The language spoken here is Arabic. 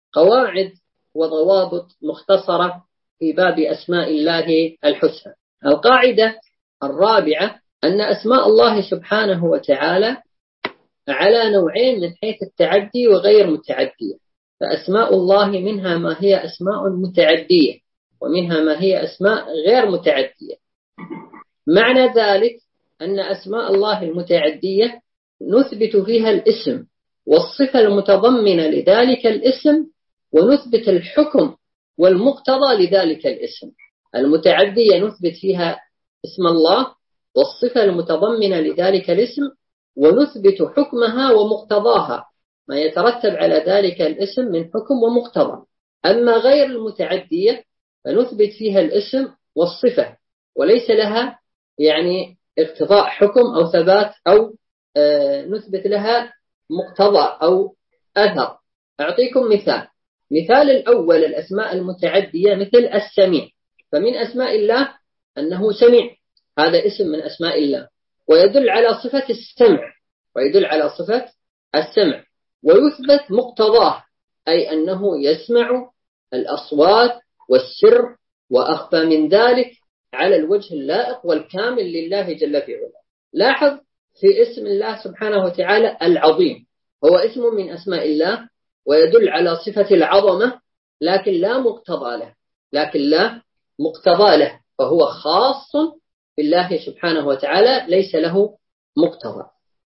قواعد وضوابط مختصرة في باب أسماء الله الحسنى. القاعدة الرابعة أن أسماء الله سبحانه وتعالى على نوعين من حيث التعدي وغير متعدية. فأسماء الله منها ما هي أسماء متعدية ومنها ما هي أسماء غير متعدية. معنى ذلك أن أسماء الله المتعدية نثبت فيها الاسم والصفة المتضمنة لذلك الاسم، ونثبت الحكم والمقتضى لذلك الاسم. المتعدية نثبت فيها اسم الله والصفة المتضمنة لذلك الاسم، ونثبت حكمها ومقتضاها، ما يترتب على ذلك الاسم من حكم ومقتضى. أما غير المتعدية فنثبت فيها الاسم والصفة وليس لها يعني اقتضاء حكم أو ثبات أو نثبت لها مقتضى أو أثر. أعطيكم مثال الأول الأسماء المتعدية مثل السميع. فمن أسماء الله أنه سميع، هذا اسم من أسماء الله ويدل على صفة السمع، ويثبت مقتضاه أي أنه يسمع الأصوات والسر وأخفى من ذلك على الوجه اللائق والكامل لله جل في علاه. لاحظ في اسم الله سبحانه وتعالى العظيم، هو اسم من أسماء الله ويدل على صفة العظمة، لكن لا مقتضى له، فهو خاص بالله سبحانه وتعالى ليس له مقتضى.